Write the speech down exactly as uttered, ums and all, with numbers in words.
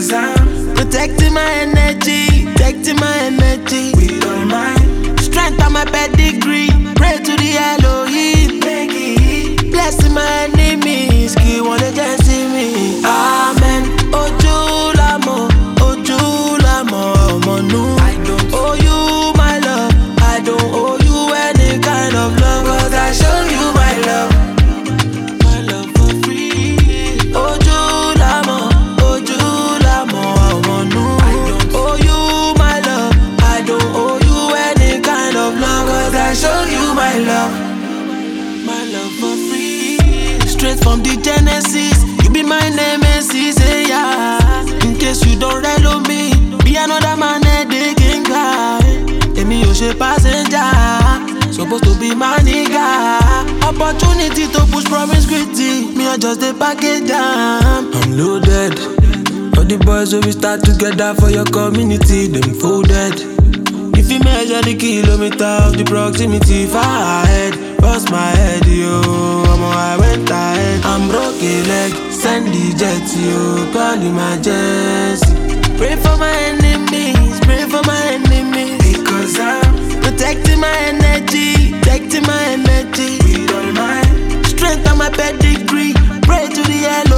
Because I'm protecting my energy, protecting my energy. We don't mind. Strength on my pedigree. Pray to the Elohim. Blessing my enemies. Keep on just see me. Amen. Oju lamo, Oju lamo, Omonu. I don't owe you my love. I don't owe you any kind of love. Cause I show you my love. My love for free. Oju lamo, Oju lamo, Omonu. I don't owe you my love. I don't owe you any kind of love. Cause I show you my love. My love for free. Straight from the Genesis. You be my nemesis, eh, yeah. In case you don't relo me, be another man that they can cry. Emi o she passenger, supposed to be my nigga. Opportunity to push promiscuity, me I just the package jam. I'm loaded. All the boys when we start together for your community, them folded. If you measure the kilometer of the proximity, far ahead, bust my head, yo. I'm on, I went ahead. I'm broke a leg, send the jet, yo. Call emergency. Pray for my enemies, pray for my enemies. Because I'm Protecting my energy, protecting my energy. We don't mind. Strength on my pedigree. Pray to the L